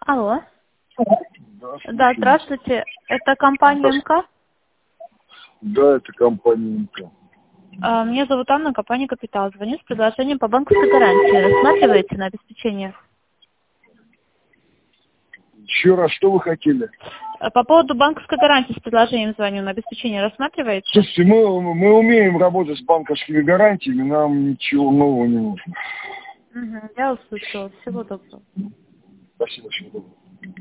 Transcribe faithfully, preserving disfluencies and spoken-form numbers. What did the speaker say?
Алло. Да, Да, здравствуйте. Это компания МК? Да, это компания МК. А, Меня зовут Анна, компания Капитал. Звоню с предложением по банковской гарантии. Рассматриваете на обеспечение? Еще раз, что вы хотели? А, По поводу банковской гарантии с предложением звоню на обеспечение. Рассматриваете? Слушайте, мы, мы умеем работать с банковскими гарантиями, нам ничего нового не нужно. Угу, я услышала. Всего доброго. Спасибо, всего доброго.